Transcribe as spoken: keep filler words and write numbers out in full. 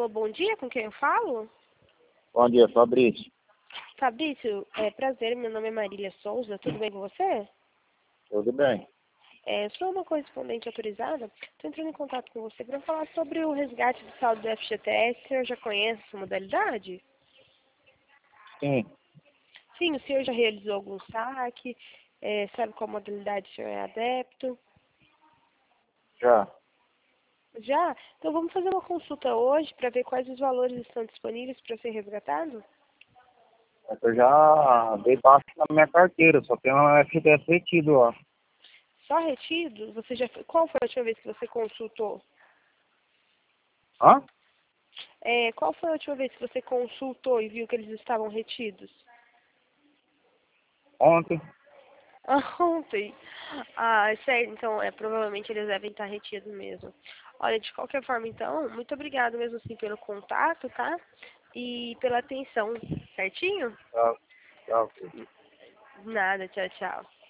Alô, bom dia, com quem eu falo? Bom dia, Fabrício. Fabrício, é prazer, meu nome é Marília Souza, tudo bem com você? Tudo bem? É, sou uma correspondente autorizada, estou entrando em contato com você para falar sobre o resgate do saldo do F G T S. O senhor já conhece essa modalidade? Sim, Sim, o senhor já realizou algum saque? É, sabe qual modalidade o senhor é adepto? já. Já? Então vamos fazer uma consulta hoje para ver quais os valores estão disponíveis para ser resgatado? É que eu já dei baixo na minha carteira, só tem um F T S retido, ó. Só retido? Você já, qual foi a última vez que você consultou? Hã? É, qual foi a última vez que você consultou e viu que eles estavam retidos? Ontem. Ah, ontem. Ah, sério, então, é, provavelmente eles devem estar retidos mesmo. Olha, de qualquer forma, então, muito obrigado mesmo assim pelo contato, tá? E pela atenção, certinho? Tá, tá, ok. Nada, tchau, tchau.